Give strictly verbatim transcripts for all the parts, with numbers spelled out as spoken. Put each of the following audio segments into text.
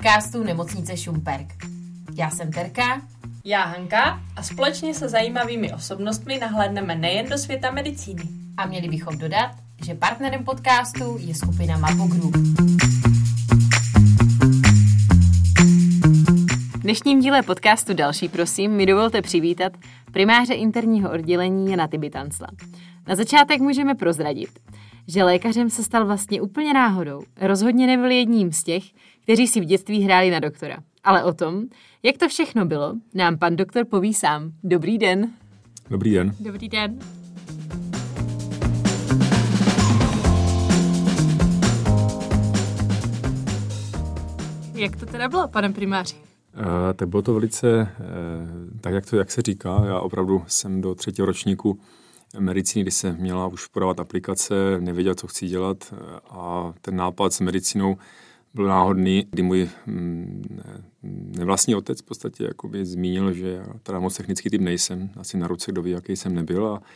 podcastu Nemocnice Šumperk. Já jsem Terka. Já Hanka a společně se zajímavými osobnostmi nahlédneme nejen do světa medicíny. A měli bychom dodat, že partnerem podcastu je skupina Mapo Group. V dnešním díle podcastu Další prosím mi dovolte přivítat primáře interního oddělení Jana Tybytancla. Na začátek můžeme prozradit, že lékařem se stal vlastně úplně náhodou. Rozhodně nebyl jedním z těch, kteří si v dětství hráli na doktora. Ale o tom, jak to všechno bylo, nám pan doktor poví sám. Dobrý den. Dobrý den. Dobrý den. Jak to teda bylo, pane primáři? Uh, tak bylo to velice, uh, tak jak, to, jak se říká, já opravdu jsem do třetího ročníku medicíny, kdy se měla už podávat aplikace, nevěděl, co chci dělat a ten nápad s medicínou byl náhodný, kdy můj mm, nevlastní otec v podstatě jakoby zmínil, že já teda moc technický typ nejsem, asi na ruce, kdo ví, jaký jsem nebyl a,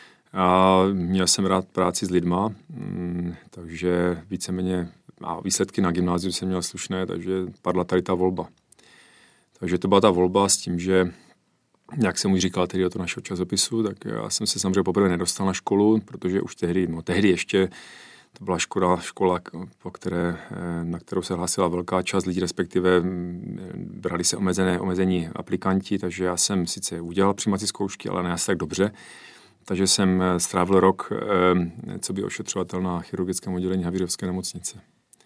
a měl jsem rád práci s lidma, mm, takže víceméně a výsledky na gymnáziu jsem měl slušné, takže padla tady ta volba. Takže to byla ta volba s tím, že jak jsem už říkal tedy do toho našeho časopisu, tak já jsem se samozřejmě poprvé nedostal na školu, protože už tehdy, no tehdy ještě to byla škola, škola po které, na kterou se hlásila velká část lidí, respektive brali se omezené, omezení aplikanti, takže já jsem sice udělal přijímací zkoušky, ale ne asi tak dobře. Takže jsem strávil rok, co by ošetřovatel na chirurgickém oddělení Havířovské nemocnice.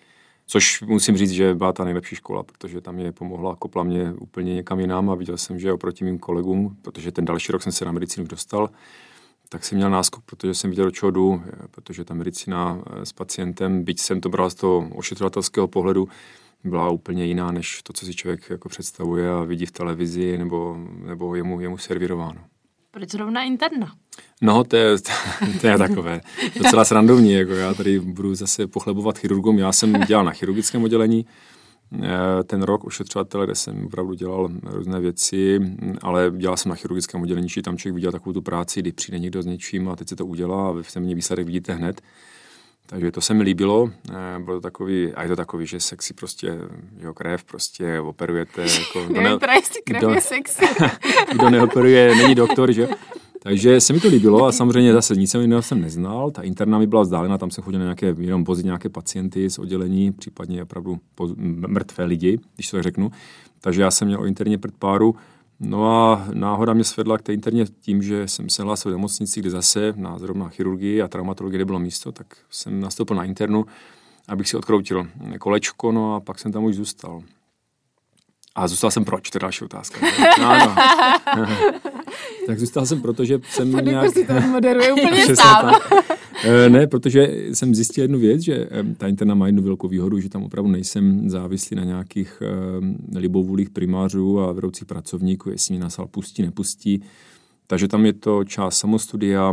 Což musím říct, že byla ta nejlepší škola, protože tam mě pomohla, kopla mě úplně někam jinam a viděl jsem, že oproti mým kolegům, protože ten další rok jsem se na medicínu dostal, tak jsem měl náskok, protože jsem viděl, do čeho jdu, protože ta medicína s pacientem, byť jsem to bral z toho ošetřovatelského pohledu, byla úplně jiná, než to, co si člověk jako představuje a vidí v televizi nebo, nebo je mu, je mu servírováno. Proč zrovna interna? No, to je, to je takové docela srandovní. Jako já tady budu zase pochlebovat chirurgům. Já jsem dělal na chirurgickém oddělení ten rok ošetřovatele, kde jsem opravdu dělal různé věci, ale dělal jsem na chirurgickém oddělení, či tam člověk viděl takovou tu práci, kdy přijde někdo s něčím a teď se to udělá a v mě výsledek vidíte hned. Takže to se mi líbilo. Bylo to takový, a je to takový, že sexy prostě, jo, krev prostě operujete. Jako, nevím, ne, teda jestli krev kdo, je sexy. Kdo neoperuje, není doktor, že? Takže se mi to líbilo a samozřejmě zase nic jiného jsem neznal. Ta interna mi byla vzdálená, tam jsem chodil na nějaké, jenom vozit nějaké pacienty z oddělení, případně opravdu mrtvé lidi, když to tak řeknu. Takže já jsem měl o interně předpáru. No a náhoda mě svedla k té interně tím, že jsem se hlásil v nemocnici, kde zase na zrovna chirurgii a traumatologii nebylo místo, tak jsem nastoupil na internu, abych si odkroutil kolečko, no a pak jsem tam už zůstal. A zůstal jsem proč? To je další otázka. No, no. Tak zůstal jsem, protože jsem Pan nějak... si to moderuje úplně sám. Ne, protože jsem zjistil jednu věc, že ta interna má jednu velkou výhodu, že tam opravdu nejsem závislý na nějakých libovůlích primářů a vedoucích pracovníků, jestli mě na sál pustí, nepustí. Takže tam je to část samostudia.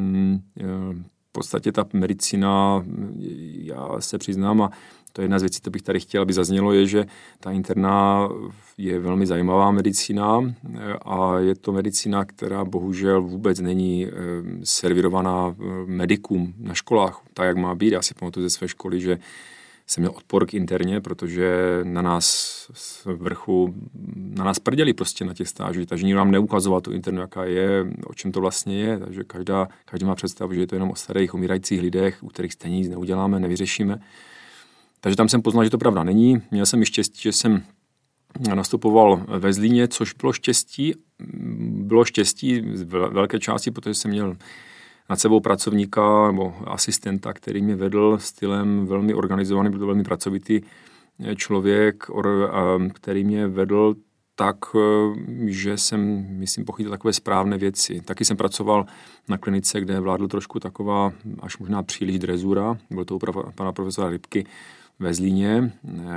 V podstatě ta medicína, já se přiznám, a to je jedna z věcí, co bych tady chtěl, aby zaznělo, je, že ta interna je velmi zajímavá medicína a je to medicína, která bohužel vůbec není servirovaná medikům na školách, tak jak má být. Já si pamatuju ze své školy, že jsem měl odpor k interně, protože na nás z vrchu, na nás prděli prostě na těch stážích, takže nikdo nám neukazoval tu internu, jaká je, o čem to vlastně je, takže každá, každý má představu, že je to jenom o starých, umírajících lidech, u kterých stejně nic neuděláme, nevyřešíme. Takže tam jsem poznal, že to pravda není. Měl jsem i štěstí, že jsem nastupoval ve Zlíně, což bylo štěstí. Bylo štěstí z velké části, protože jsem měl nad sebou pracovníka nebo asistenta, který mě vedl stylem velmi organizovaný, byl to velmi pracovitý člověk, který mě vedl tak, že jsem, myslím, pochytil takové správné věci. Taky jsem pracoval na klinice, kde vládl trošku taková až možná příliš drezura. Byl to u pana profesora Rybky ve Zlíně.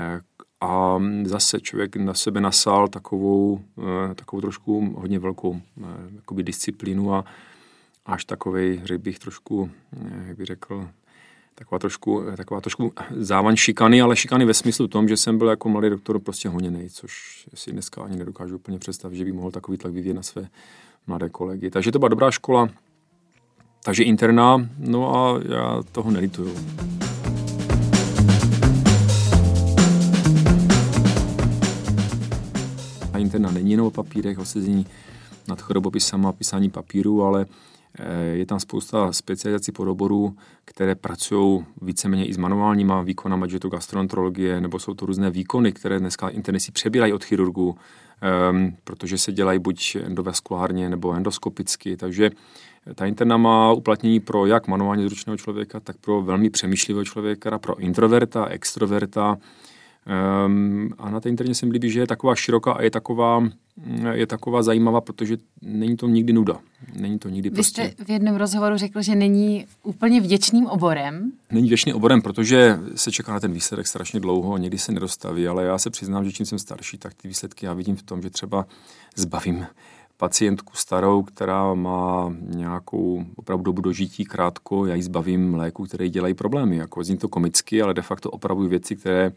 A zase člověk na sebe nasál takovou, takovou trošku hodně velkou jakoby disciplínu a až takovej, řekl bych, trošku, jak bych řekl, taková trošku, taková trošku závan šikany, ale šikany ve smyslu tom, že jsem byl jako mladý doktor prostě honěnej, což si dneska ani nedokážu úplně představit, že by mohl takový tlak vyvíjet na své mladé kolegy. Takže to byla dobrá škola, takže interna, no a já toho nelituju. ta interna není jenom o papírech, o sezení nad chorobopisama, písání papíru, ale je tam spousta specializací podoborů, které pracují víceméně i s manuálníma výkonama, ať je to gastroenterologie, nebo jsou to různé výkony, které dneska internisty přebírají od chirurgů, um, protože se dělají buď endovaskulárně nebo endoskopicky, takže ta interna má uplatnění pro jak manuálně zručného člověka, tak pro velmi přemýšlivého člověka, pro introverta, extroverta. Um, a na té interně se mi líbí, že je taková široká a je taková, je taková zajímavá, protože není to nikdy nuda. Není to nikdy Vy prostě... jste v jednom rozhovoru řekl, že není úplně vděčným oborem. Není vděčným oborem, protože se čeká na ten výsledek strašně dlouho a někdy se nedostaví, ale já se přiznám, že čím jsem starší, tak ty výsledky já vidím v tom, že třeba zbavím pacientku starou, která má nějakou opravdu dobu dožití krátko, já jí zbavím léku, které dělají problémy. Jako zní to komicky, ale de facto opravují věci, které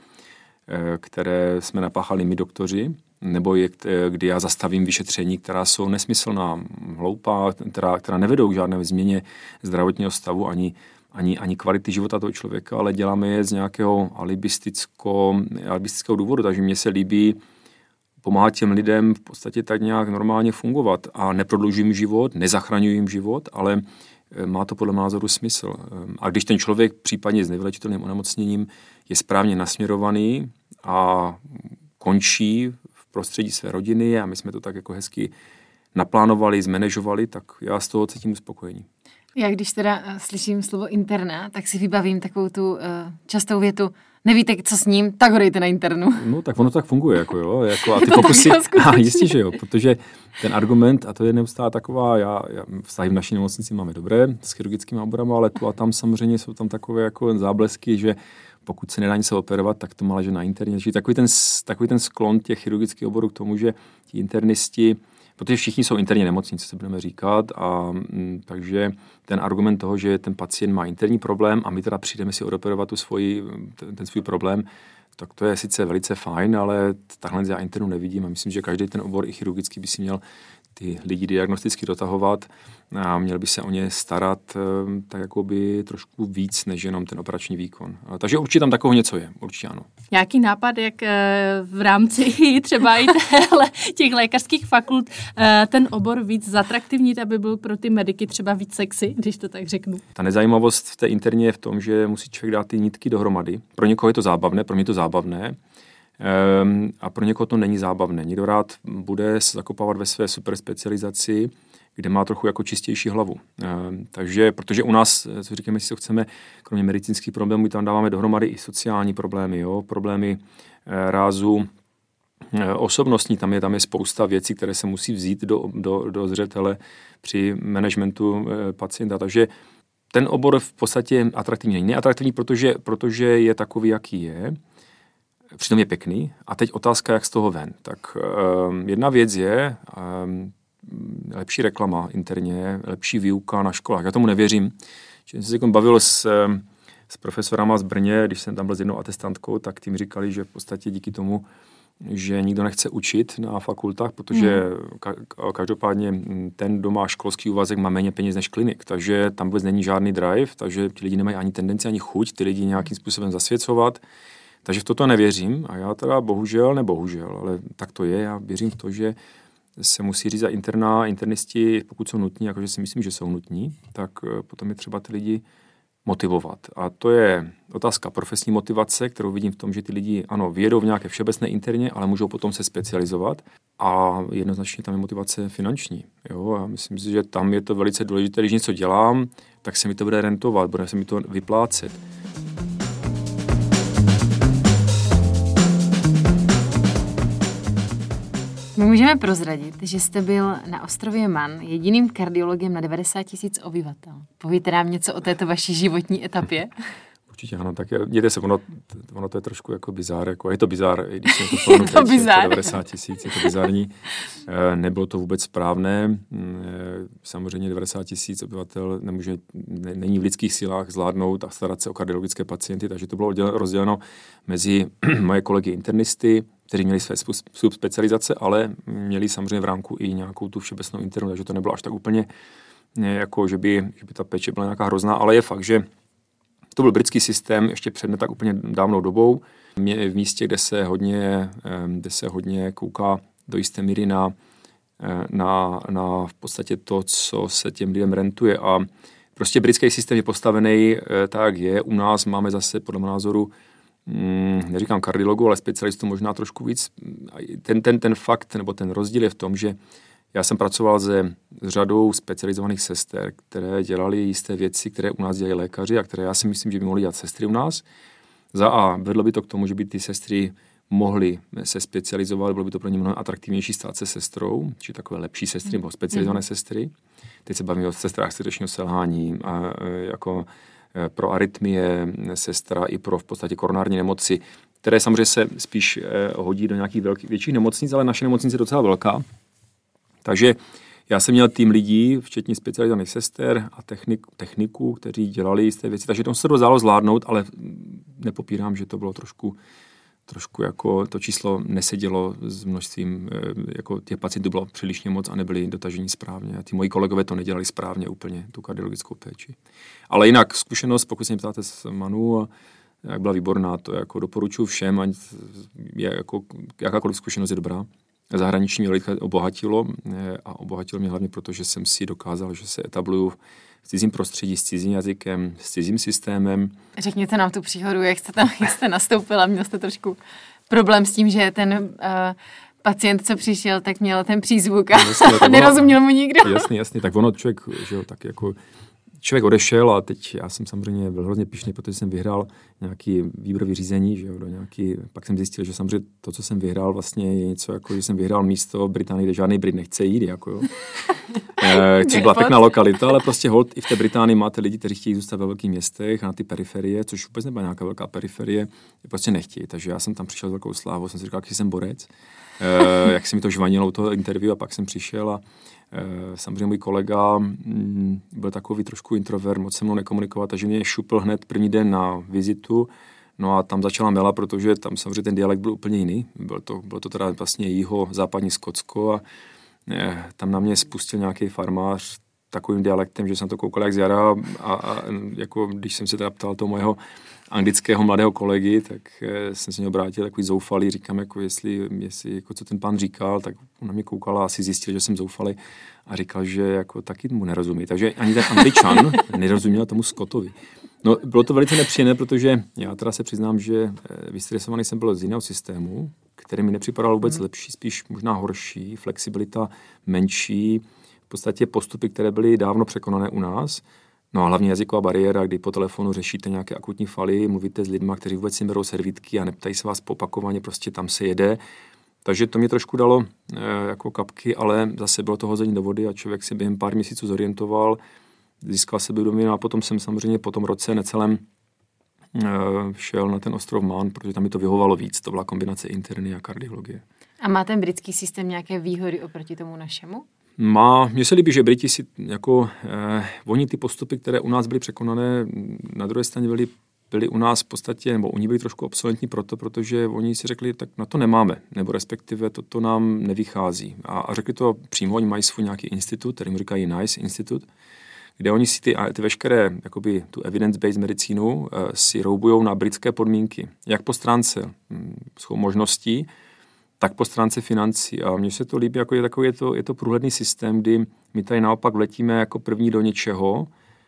které jsme napáchali my doktoři, nebo je, kdy já zastavím vyšetření, která jsou nesmyslná, hloupá, která, která nevedou k žádné změně zdravotního stavu ani, ani, ani kvality života toho člověka, ale děláme je z nějakého alibisticko, alibistického důvodu, takže mně se líbí pomáhat těm lidem v podstatě tak nějak normálně fungovat a neprodlužím jim život, nezachraňuji jim život, ale má to podle názoru smysl. A když ten člověk případně s nevylečitelným onemocněním je správně nasměrovaný a končí v prostředí své rodiny a my jsme to tak jako hezky naplánovali, zmanéžovali, tak já z toho cítím uspokojení. Já když teda slyším slovo interna, tak si vybavím takovou tu uh, častou větu, nevíte, co s ním, tak ho dejte na internu. No tak ono tak funguje, jako jo. Jako, a ty pokusy, a jistě, že jo, protože ten argument, a to je neustále taková, já, já vztahy v naší nemocnici máme dobré, s chirurgickými oborama, ale tu a tam samozřejmě jsou tam takové jako záblesky, že pokud se nedá nic operovat, tak to má ležet na interně. Čiže takový ten, takový ten sklon těch chirurgických oborů k tomu, že ti internisti, protože všichni jsou interně nemocní, co se budeme říkat, a m, takže ten argument toho, že ten pacient má interní problém a my teda přijdeme si odoperovat tu svoji, ten, ten svůj problém, tak to je sice velice fajn, ale takhle já internu nevidím a myslím, že každý ten obor i chirurgický by si měl ty lidi diagnosticky dotahovat a měl by se o ně starat tak jako by trošku víc, než jenom ten operační výkon. Takže určitě tam takového něco je, určitě ano. Nějaký nápad, jak v rámci třeba i těch lékařských fakult ten obor víc zatraktivnit, aby byl pro ty mediky třeba víc sexy, když to tak řeknu? Ta nezajímavost v té interně je v tom, že musí člověk dát ty nitky dohromady. Pro někoho je to zábavné, pro mě je to zábavné. Um, a pro někoho to není zábavné. Někdo rád bude se zakopávat ve své superspecializaci, kde má trochu jako čistější hlavu. Um, takže, protože u nás, co říkáme, jestli to chceme, kromě medicínských problémů, tam dáváme dohromady i sociální problémy, jo? Problémy eh, rázu eh, osobnostní, tam je, tam je spousta věcí, které se musí vzít do, do, do zřetele při managementu eh, pacienta. Takže ten obor v podstatě atraktivní není. Neatraktivní, protože, protože je takový, jaký je. Přitom je pěkný. A teď otázka, jak z toho ven. Tak um, jedna věc je um, lepší reklama interně, lepší výuka na školách. Já tomu nevěřím. Když jsem se bavil s, s profesorama z Brně, když jsem tam byl s jednou atestantkou, tak tím říkali, že v podstatě díky tomu, že nikdo nechce učit na fakultách, protože mm. ka- každopádně ten, kdo má školský úvazek, má méně peněz než klinik, takže tam vůbec není žádný drive, takže ti lidi nemají ani tendenci, ani chuť ty lidi nějakým způsobem zasvěcovat. Takže v toto nevěřím a já teda bohužel, nebohužel, ale tak to je, já věřím v to, že se musí říct za interna, internisti, pokud jsou nutní, jakože si myslím, že jsou nutní, tak potom je třeba ty lidi motivovat. A to je otázka profesní motivace, kterou vidím v tom, že ty lidi, ano, vědou v nějaké všeobecné interně, ale můžou potom se specializovat a jednoznačně tam je motivace finanční. Jo? A myslím si, že tam je to velice důležité, když něco dělám, tak se mi to bude rentovat, bude se mi to vyplácet. My můžeme prozradit, že jste byl na ostrově Man jediným kardiologem na devadesát tisíc obyvatel. Povíte nám něco o této vaší životní etapě? Určitě ano, tak dějte se, ono, ono to je trošku jako bizár, jako je to bizár, když jsem to plnou to teď, bizár. devadesát tisíc, je to bizární. Nebylo to vůbec správné, samozřejmě devadesát tisíc obyvatel nemůže, ne, není v lidských silách zvládnout a starat se o kardiologické pacienty, takže to bylo rozděleno mezi moje kolegy internisty, kteří měli své subspecializace, ale měli samozřejmě v rámku i nějakou tu všeobecnou internu, takže to nebylo až tak úplně jako, že by, že by ta péče byla nějaká hrozná, ale je fakt, že to byl britský systém ještě před ne tak úplně dávnou dobou, v místě, kde se hodně, kde se hodně kouká do jisté míry na, na, na v podstatě to, co se těm lidem rentuje. A prostě britský systém je postavený tak je. U nás máme zase podle mého názoru, mm, neříkám kardiologu, ale specialistů možná trošku víc. Ten, ten, ten fakt nebo ten rozdíl je v tom, že já jsem pracoval se s řadou specializovaných sester, které dělali jisté věci, které u nás dělají lékaři a které já si myslím, že by mohly dělat sestry u nás. Za A vedlo by to k tomu, že by ty sestry mohly se specializovat, bylo by to pro ně mnohem atraktivnější stát se sestrou, či takové lepší sestry nebo specializované mm. sestry. Teď se bavíme o sestrách srdečního selhání, a, jako pro arytmie, sestra i pro v podstatě koronární nemoci, které samozřejmě se spíš hodí do nějakých velkých, větších nemocnic, ale naše nemocnice je docela velká. Takže já jsem měl tým lidí, včetně specializovaných sester a technik, techniků, kteří dělali jisté věci, takže to se to dalo zvládnout, ale nepopírám, že to bylo trošku, trošku jako to číslo nesedělo s množstvím, jako těch pacientů bylo přílišně moc a nebyli dotaženi správně. A ty moji kolegové to nedělali správně úplně, tu kardiologickou péči. Ale jinak zkušenost, pokud se mě ptáte s Manu, jak byla výborná, to jako doporučuji všem, ať je jako, jakákoliv zkušenost je dobrá. Zahraniční mě obohatilo a obohatilo mě hlavně proto, že jsem si dokázal, že se etabluju v cizím prostředí, s cizím jazykem, s cizím systémem. Řekněte nám tu příhodu, jak jste tam jak jste nastoupila, měl jste trošku problém s tím, že ten uh, pacient, co přišel, tak měl ten přízvuk a jasně, nerozuměl mu nikdo. Jasně, jasně, tak ono člověk, že jo, tak jako člověk odešel a teď já jsem samozřejmě byl hrozně pyšný, protože jsem vyhrál nějaký výběrový řízení, že jo, do nějaký, pak jsem zjistil, že samozřejmě to, co jsem vyhrál, vlastně je něco jako, že jsem vyhrál místo Británii, kde žádný Brit nechce jít, jako jo. e, což byla pěkná lokalita, ale prostě hold i v té Británii máte lidi, kteří chtějí zůstat ve velkých městech a na ty periferie, což vůbec nebyla nějaká velká periferie, prostě nechtějí. Takže já jsem tam přišel s velkou slávou, jsem si říkal, jak jsem borec, e, jak se mi to žvanilo u toho interview a pak jsem přišel a samozřejmě můj kolega mm, byl takový trošku introvert, moc se mnou nekomunikovat, takže mě šupl hned první den na vizitu, no a tam začala mela, protože tam samozřejmě ten dialekt byl úplně jiný, bylo to, bylo to teda vlastně jiho západní Skotsko a eh, tam na mě spustil nějaký farmář takovým dialektem, že jsem to koukal jak z jara a, a jako když jsem se teda ptal toho mojeho anglického mladého kolegy, tak eh, jsem se mě obrátil takový zoufalý, říkám, jako jestli, jestli jako co ten pán říkal, tak on na mě koukal a asi zjistil, že jsem zoufalý a říkal, že jako taky mu nerozumí. Takže ani ten Angličan nerozuměl tomu Scottovi. No, bylo to velice nepříjemné, protože já teda se přiznám, že vystresovaný jsem byl z jiného systému, který mi nepřipadal vůbec hmm. lepší, spíš možná horší, flexibilita menší, v podstatě postupy, které byly dávno překonané u nás. No a hlavně jazyková bariéra, kdy po telefonu řešíte nějaké akutní faly, mluvíte s lidmi, kteří vůbec si berou servítky a neptají se vás opakovaně, prostě tam se jede. Takže to mě trošku dalo e, jako kapky, ale zase bylo to hození do vody a člověk si během pár měsíců zorientoval, získal sebevědomí a potom jsem samozřejmě po tom roce necelém e, šel na ten ostrov Man, protože tam mi to vyhovalo víc. To byla kombinace interny a kardiologie. A má ten britský systém nějaké výhody oproti tomu našemu? Má, mně se líbí, že Briti si jako, eh, oni ty postupy, které u nás byly překonané, na druhé straně byly, byly u nás v podstatě, nebo oni byli trošku obsolentní proto, protože oni si řekli, tak na to nemáme, nebo respektive to, to nám nevychází. A, a řekli to přímo, oni mají svůj nějaký institut, který mu říkají NICE institut, kde oni si ty, ty veškeré, jakoby tu evidence-based medicínu eh, si roubujou na britské podmínky, jak po stránce hm, možností, tak po stránce financí. A mně se to líbí, jako je, takový, je, to, je to průhledný systém, kdy my tady naopak vletíme jako první do něčeho,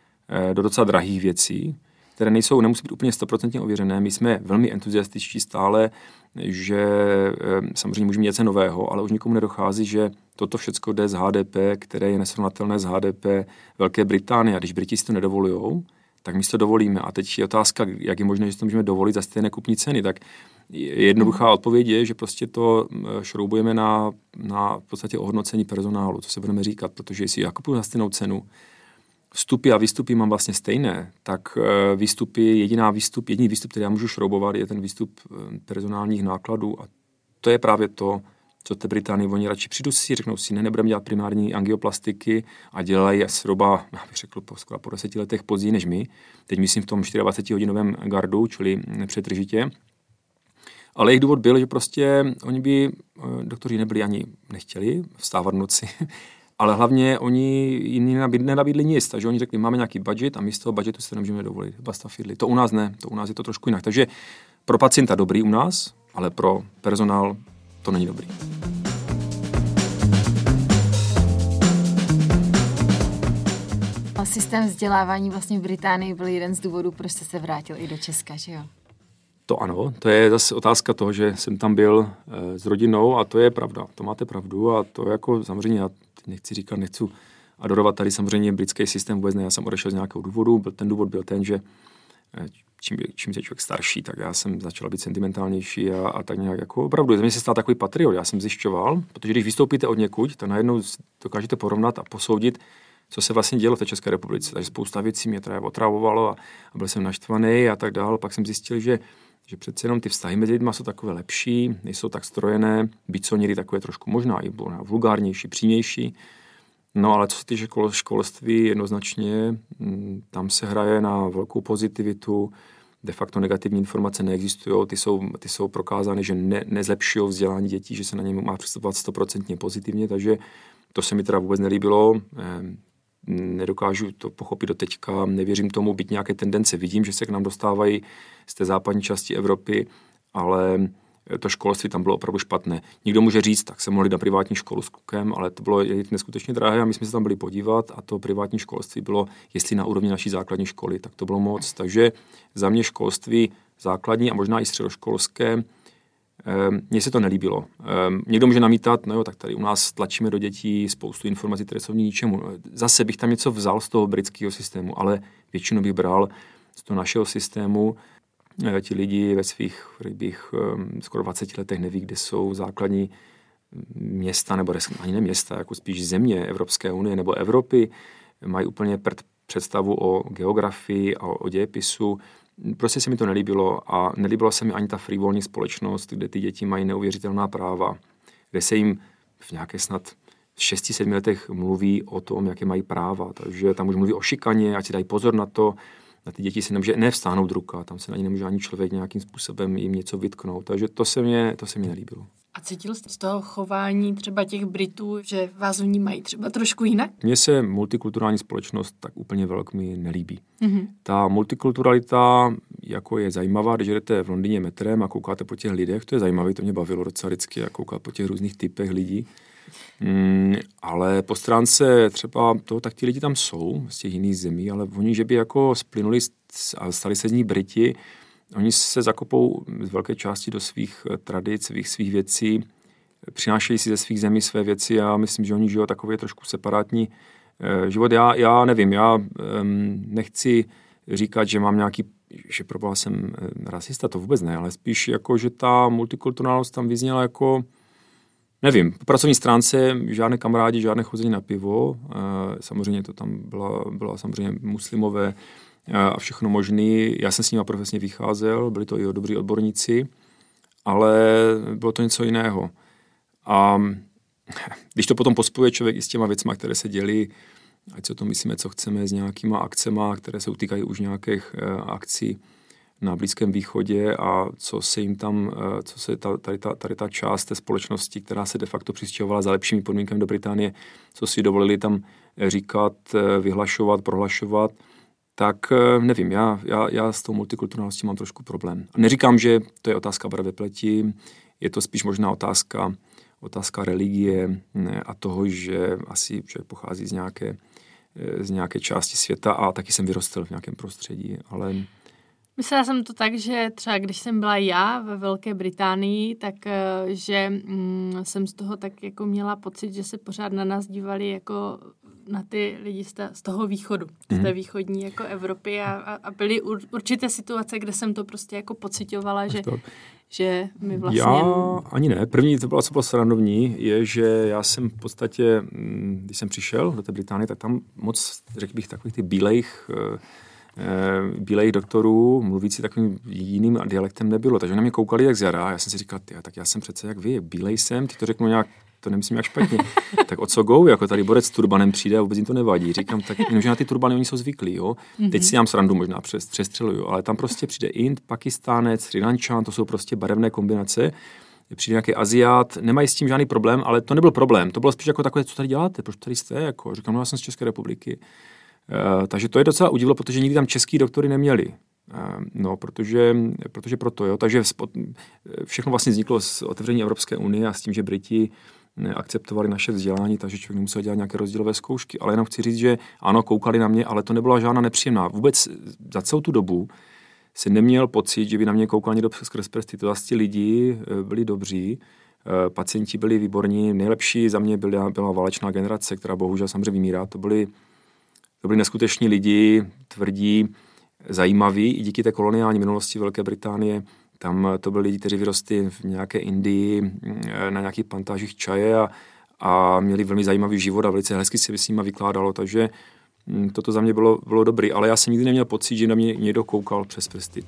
do docela drahých věcí, které nejsou, nemusí být úplně stoprocentně ověřené. My jsme velmi entuziastičtí stále, že samozřejmě můžeme něco nového, ale už nikomu nedochází, že toto všecko jde z H D P, které je nesrovnatelné z H D P Velké Británie. A když Briti si to nedovolujou, tak my si to dovolíme. A teď je otázka, jak je možné, že to můžeme dovolit za stejné kupní ceny. Tak jednoduchá odpověď je, že prostě to šroubujeme na, na v podstatě ohodnocení personálu, co se budeme říkat, protože jestli já kupuju za stejnou cenu, vstupy a výstupy mám vlastně stejné, tak výstupy, jediná výstup, jediný výstup, který já můžu šroubovat, je ten výstup personálních nákladů a to je právě to, co té Británii oni radši přijdu si, řeknou si, ne, nebudeme dělat primární angioplastiky a dělají zhruba, já bych řekl, po, skoro po deseti letech později než my. Teď myslím v tom dvacetihodinovém gardu, čili nepřetržitě. Ale jejich důvod byl, že prostě oni by, doktoři nebyli ani nechtěli vstávat v noci, ale hlavně oni jiní nenabídli nic, takže oni řekli, máme nějaký budget a my z toho budgetu se nemůžeme dovolit. Basta fidli. To u nás ne, to u nás je to trošku jinak. Takže pro pacienta dobrý u nás, ale pro personál to není dobrý. systém vzdělávání vlastně v Británii byl jeden z důvodů, proč jste se vrátil i do Česka, že jo? To ano, to je zase otázka toho, že jsem tam byl e, s rodinou a to je pravda, to máte pravdu a to jako samozřejmě, já nechci říkat, nechci adorovat tady samozřejmě britský systém, vůbec ne, já jsem odešel z nějakého důvodu, byl, ten důvod byl ten, že e, čím, čím je člověk starší, tak já jsem začal být sentimentálnější a, a tak nějak jako opravdu, ze mě se stal takový patriot, já jsem zjišťoval, protože když vystoupíte od někud, tak najednou dokážete porovnat a posoudit, co se vlastně dělo v té České republice, takže spousta věcí mě právě otravovalo a, a byl jsem naštvaný a tak dále, pak jsem zjistil, že že přece jenom ty vztahy mezi lidma jsou takové lepší, nejsou tak strojené, byť jsou někdy takové trošku možná i vulgárnější, přímější. No ale co se týče školství, jednoznačně tam se hraje na velkou pozitivitu, de facto negativní informace neexistují, ty jsou, ty jsou prokázány, že ne, nezlepšují vzdělání dětí, že se na ně má přistupovat stoprocentně pozitivně, takže to se mi teda vůbec nelíbilo. Nedokážu to pochopit do teďka, nevěřím tomu, byť nějaké tendence vidím, že se k nám dostávají z té západní části Evropy, ale to školství tam bylo opravdu špatné. Někdo může říct, tak se mohli na privátní školu s klukem, ale to bylo neskutečně drahé a my jsme se tam byli podívat a to privátní školství bylo, jestli na úrovni naší základní školy, tak to bylo moc. Takže za mě školství základní a možná i středoškolské, mně se to nelíbilo. Někdo může namítat, no jo, tak tady u nás tlačíme do dětí spoustu informací, které jsou ničemu. Zase bych tam něco vzal z toho britského systému, ale většinu bych bral z toho našeho systému. Ti lidi ve svých, bych, skoro dvaceti letech neví, kde jsou základní města, nebo ani ne města, jako spíš země Evropské unie nebo Evropy. Mají úplně představu o geografii a o dějepisu. Prostě se mi to nelíbilo a nelíbila se mi ani ta frivolní společnost, kde ty děti mají neuvěřitelná práva, kde se jim v nějaké snad šesti sedmi letech mluví o tom, jaké mají práva. Takže tam už mluví o šikaně, ať si dají pozor na to. Na ty děti se nemůže nevstáhnout ruka, tam se na ně nemůže ani člověk nějakým způsobem jim něco vytknout. Takže to se mě, to se mě nelíbilo. A cítil jste z toho chování třeba těch Britů, že vás vnímají třeba trošku jinak? Mně se multikulturální společnost tak úplně velmi nelíbí. Mm-hmm. Ta multikulturalita jako je zajímavá, když jdete v Londýně metrem a koukáte po těch lidech, to je zajímavé, to mě bavilo docela vždycky, jak koukat po těch různých typech lidí. Mm, ale po stránce třeba toho, tak ti lidi tam jsou z těch jiných zemí, ale oni, že by jako splynuli a stali se z ní Briti, oni se zakopou z velké části do svých tradic, svých, svých věcí, přinášejí si ze svých zemí své věci a myslím, že oni žijou takový trošku separátní eh, život. Já, já nevím, já eh, nechci říkat, že mám nějaký, že proboha jsem eh, rasista, to vůbec ne, ale spíš jako, že ta multikulturálnost tam vyzněla jako, nevím, po pracovní stránce žádné kamarádi, žádné chození na pivo, eh, samozřejmě to tam byla, byla samozřejmě muslimové, a všechno možný. Já jsem s nimi profesně vycházel, byli to i dobří odborníci, ale bylo to něco jiného. A když to potom pospojuje člověk i s těma věcma, které se dělí, ať se o tom myslíme, co chceme, s nějakýma akcema, které se utýkají už nějakých akcí na Blízkém východě a co se jim tam, co se ta, tady, ta, tady ta část té společnosti, která se de facto přistěhovala za lepšími podmínkami do Británie, co si dovolili tam říkat, vyhlašovat, prohlašovat, tak nevím, já, já, já s tou multikulturálností mám trošku problém. A neříkám, že to je otázka barvy pleti, je to spíš možná otázka, otázka religie a toho, že asi člověk pochází z nějaké, z nějaké části světa a taky jsem vyrostl v nějakém prostředí, ale... Myslela jsem to tak, že třeba když jsem byla já ve Velké Británii, tak že mm, jsem z toho tak jako měla pocit, že se pořád na nás dívali jako na ty lidi z toho východu, mm. z té východní jako Evropy a, a byly určité situace, kde jsem to prostě jako pocitovala, že, že mi vlastně... Já ani ne. První, to bylo, co bylo srandovní, je, že já jsem v podstatě, když jsem přišel do té Británie, tak tam moc, řekl bych, takových těch bílejch bílejch doktorů, mluvící takovým jiným dialektem nebylo. Takže na mě koukali jak z jara. Já jsem si říkal, tyja, tak já jsem přece jak vy, bílej jsem, ty to řeknu nějak, to nemyslím jak špatně. Tak o co go, jako tady borec s turbanem přijde a vůbec jim to nevadí. Říkám, tak že na ty turbany oni jsou zvyklí, jo. Teď si nám srandu možná přes, přestřeluju, ale tam prostě přijde Ind, Pakistánec, Sri Lančan, to jsou prostě barevné kombinace. Přijde nějaký Aziát, nemají s tím žádný problém, ale to nebyl problém. To bylo spíš jako takové, co tady děláte, proč tady jste, jako. Říkám, no já jsem z České republiky. Uh, takže to je docela udivilo, protože nikdy tam český doktory neměli. Uh, no, protože, protože proto, jo. Takže spod, všechno vlastně vzniklo s otevření Evropské unie a s tím, že Briti akceptovali naše vzdělání, takže člověk nemusel dělat nějaké rozdílové zkoušky. Ale jenom chci říct, že ano, koukali na mě, ale to nebyla žádná nepříjemná. Vůbec za celou tu dobu se neměl pocit, že by na mě koukal někdo skrz prsty. To zase ti lidi byli dobří, pacienti byli výborní, nejlepší za mě byla, byla válečná generace, která bohužel samozřejmě vymírá. To byli, to byli neskuteční lidi, tvrdí, zajímaví i díky té koloniální minulosti Velké Británie. Tam to byli lidi, kteří vyrostli v nějaké Indii na nějakých plantážích čaje a, a měli velmi zajímavý život a velice hezky se s nimi vykládalo, takže toto za mě bylo, bylo dobrý, ale já jsem nikdy neměl pocit, že na mě někdo koukal přes prsty.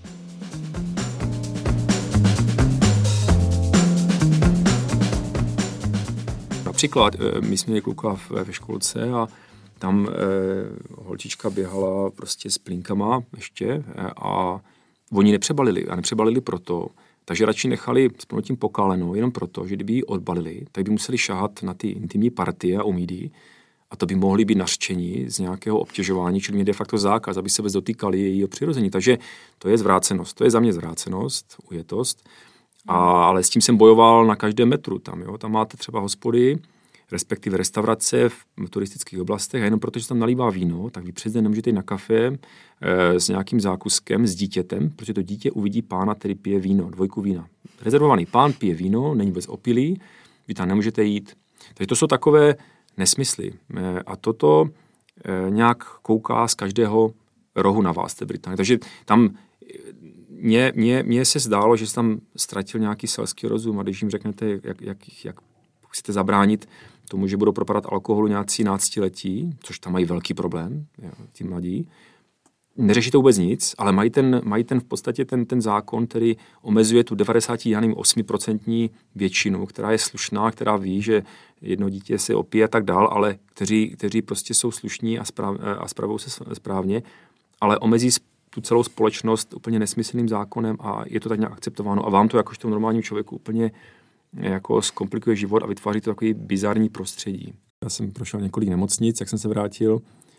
Například my jsme měli kluka ve školce a tam holčička běhala prostě s plínkama ještě a oni nepřebalili a nepřebalili proto, takže radši nechali s tím pokálenou jenom proto, že kdyby ji odbalili, tak by museli šahat na ty intimní partie a umít ji a to by mohli být nařčeni z nějakého obtěžování, čili mě de facto zákaz, aby se vůbec dotýkali jejího přirození. Takže to je zvrácenost, to je za mě zvrácenost, ujetost, a, ale s tím jsem bojoval na každém metru tam, jo. Tam máte třeba hospody, respektive restaurace v turistických oblastech a jenom protože tam nalívá víno, tak vy přes den nemůžete jít na kafe e, s nějakým zákuskem, s dítětem, protože to dítě uvidí pána, který pije víno, dvojku vína. Rezervovaný pán pije víno, není vůbec opilý, vy tam nemůžete jít. Takže to jsou takové nesmysly. E, a toto e, nějak kouká z každého rohu na vás, té Británie. Takže tam mně, mně, mně se zdálo, že jsi tam ztratil nějaký selský rozum a když jim řeknete, jak, jak, jak chcete zabránit tomu, že budou propadat alkoholu nějací náctiletí, což tam mají velký problém, ti mladí. Neřeší to vůbec nic, ale mají ten, mají ten v podstatě ten, ten zákon, který omezuje tu devadesát osm procent většinu, která je slušná, která ví, že jedno dítě se opije a tak dál, ale kteří, kteří prostě jsou slušní a, správ, a spravují se správně, ale omezí tu celou společnost úplně nesmyslným zákonem a je to tak nějak akceptováno a vám to jakožto normálním člověku úplně jako zkomplikuje život a vytváří to takový bizarní prostředí. Já jsem prošel několik nemocnic, jak jsem se vrátil.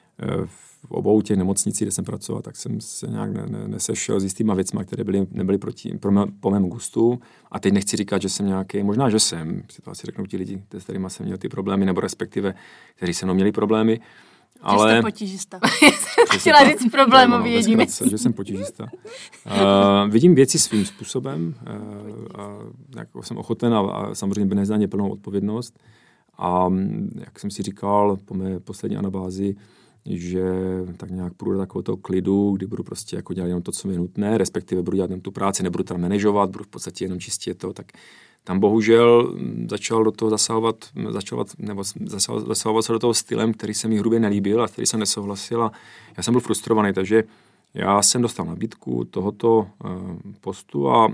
V obou těch nemocnicích, kde jsem pracoval, tak jsem se nějak ne, ne, nesešel s jistýma věcma, které byly, nebyly proti, pro mé, po mém gustu. A teď nechci říkat, že jsem nějaký, možná, že jsem, si to asi řeknou ti lidi, s kterými jsem měl ty problémy, nebo respektive, kteří se mnou měli problémy. Ale... Že jste potížista. Chtěla říct problémový jedinec. Že jsem potížista. Uh, vidím věci svým způsobem. Uh, a jako jsem ochoten a, a samozřejmě nezdaně plnou odpovědnost. A jak jsem si říkal po mé poslední anabázi, že tak nějak půjdu do takového toho klidu, kdy budu prostě jako dělat jenom to, co mi je nutné, respektive budu dělat jenom tu práci, nebudu tam manažovat, budu v podstatě jenom čistě to, tak tam bohužel začal do toho zasahovat, začal, nebo zasahovat se do toho stylem, který se mi hrubě nelíbil a který jsem nesouhlasil a já jsem byl frustrovaný, takže já jsem dostal nabídku tohoto postu a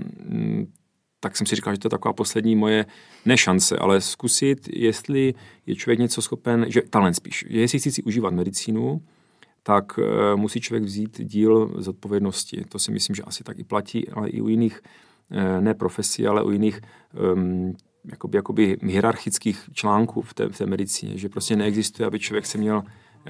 tak jsem si říkal, že to je taková poslední moje, ne šance, ale zkusit, jestli je člověk něco schopen, že talent spíš, jestli chci si užívat medicínu, tak uh, musí člověk vzít díl zodpovědnosti. To si myslím, že asi tak i platí, ale i u jiných, uh, ne profesí, ale u jiných um, jakoby, jakoby hierarchických článků v té, v té medicíně, že prostě neexistuje, aby člověk se měl uh,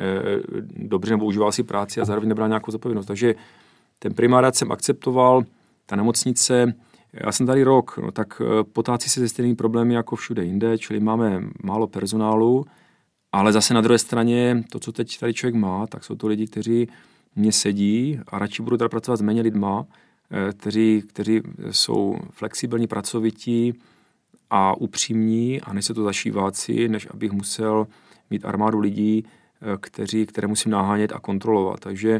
dobře nebo užíval si práci a zároveň nebral nějakou zodpovědnost. Takže ten primárát jsem akceptoval, ta nemocnice. Já jsem tady rok, no, tak potácí se se stejnými problémy jako všude jinde, čili máme málo personálu, ale zase na druhé straně to, co teď tady člověk má, tak jsou to lidi, kteří mě sedí a radši budu tady pracovat s méně lidma, kteří, kteří jsou flexibilní, pracovití a upřímní a nejsou to zašíváci, než abych musel mít armádu lidí, kteří, které musím nahánět a kontrolovat. Takže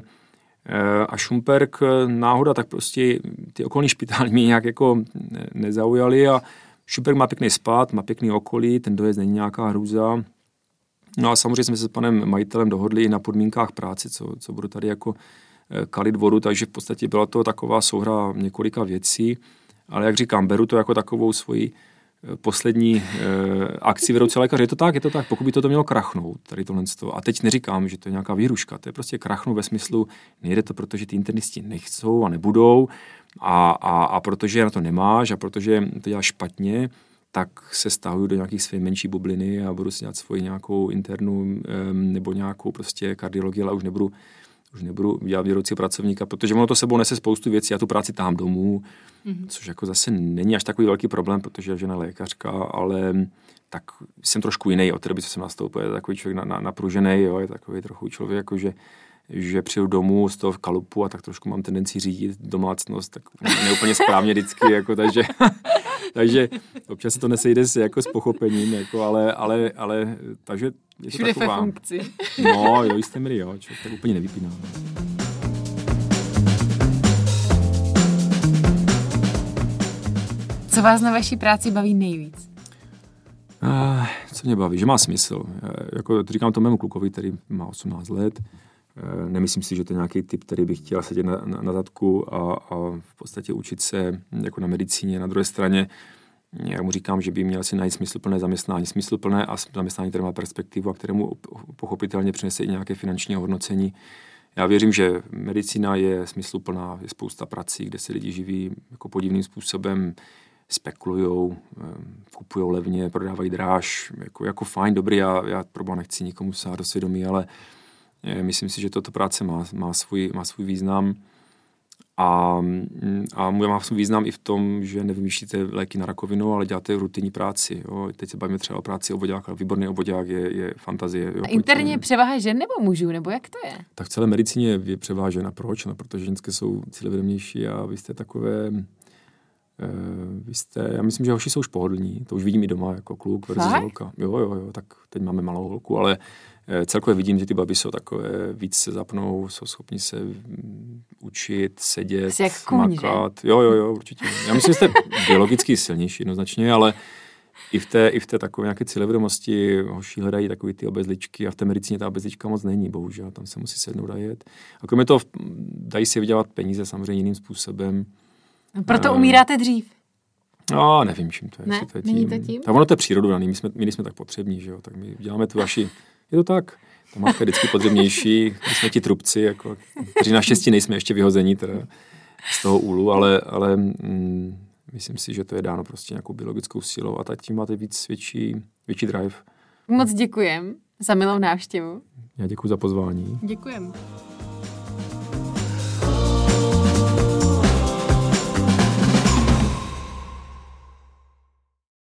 a Šumperk náhoda, tak prostě ty okolní špitály mě nějak jako nezaujaly a Šumperk má pěkný spad, má pěkný okolí, ten dojezd není nějaká hrůza. No a samozřejmě jsme se s panem majitelem dohodli na podmínkách práce, co, co budu tady jako kalit vodu, takže v podstatě byla to taková souhra několika věcí, ale jak říkám, beru to jako takovou svoji poslední eh, akci vedoucí lékaře. Je to tak, je to tak, pokud by to mělo krachnout, tady tohle. A teď neříkám, že to je nějaká výhruška, to je prostě krachnout ve smyslu, nejde to, protože ty internisti nechcou a nebudou a, a, a protože na to nemáš a protože to děláš špatně, tak se stahuju do nějakých své menší bubliny a budu si dělat svoji nějakou internu eh, nebo nějakou prostě kardiologii, ale už nebudu už nebudu dělat vedoucí pracovníka, protože ono to sebou nese spoustu věcí, já tu práci tahám domů, mm-hmm. což jako zase není až takový velký problém, protože je žena lékařka, ale tak jsem trošku jiný od té doby, co jsem nastoupil. Je takový člověk na, na, napružený, jo, je takový trochu člověk, jako že, že přijdu domů z toho kalupu a tak trošku mám tendenci řídit domácnost, tak neúplně správně vždycky, jako, takže, takže občas se to nesejde s, jako s pochopením, jako, ale, ale, ale takže je to všude taková... ve funkci. No, jo, jistě míry, jo, člověk tak úplně nevypíná. Co vás na vaší práci baví nejvíc? Uh, co mě baví? Že má smysl. Uh, jako to říkám to mému klukovi, který má osmnáct let. Uh, nemyslím si, že to je nějaký typ, který by chtěl sedět na, na, na zadku a, a v podstatě učit se jako na medicíně. Na druhé straně já mu říkám, že by měl si najít smysluplné zaměstnání. Smysluplné a zaměstnání, které má perspektivu a kterému pochopitelně přinese i nějaké finanční hodnocení. Já věřím, že medicína je smysluplná, je spousta prací, kde se lidi živí jako podivným způsobem, spekulujou, kupujou levně, prodávají dráž, jako, jako fajn, dobrý, já, já proboha nechci nikomu sát do svědomí, ale myslím si, že toto práce má, má, svůj, má svůj význam a, a má svůj význam i v tom, že nevymýšlíte léky na rakovinu, ale děláte rutinní práci. Jo. Teď se bavíme třeba o práci obvoďáka, výborný obvoďák je, je fantazie. Jo. A interně je převaha žen nebo mužů, nebo jak to je? Tak v celé medicíně je převaha žena. Proč? No, protože ženské jsou cílevědomější a vy jste takové... Uh, vy jste, já myslím, že hoši jsou už pohodlní, to už vidím i doma jako kluk versus holka. Jo, jo, jo, tak teď máme malou holku, ale uh, celkově vidím, že ty baby jsou takové, víc se zapnou, jsou schopni se um, učit, sedět, makat. Jo, jo, jo, určitě. Já myslím, že jste biologicky silnější jednoznačně, ale i v té, i v té takové nějaké cílevědomosti hoši hledají takové ty obezličky a v té medicíně ta obezlička moc není, bohužel, tam se musí sednout a jet. A kromě toho dají si vydělat peníze samozřejmě jiným způsobem. Proto umíráte dřív. No, nevím, čím to je. Ne, to je není to tím? Tak ono to je přírodu daný, my jsme, my jsme tak potřební, že jo, tak my děláme tu vaši, je to tak, ta matka je vždycky potřebnější, my jsme ti trubci, jako, kteří naštěstí nejsme ještě vyhození teda z toho úlu, ale, ale mm, myslím si, že to je dáno prostě nějakou biologickou silou a tak tím máte víc větší, větší drive. Moc děkujem za milou návštěvu. Já děkuji za pozvání. Děkujem.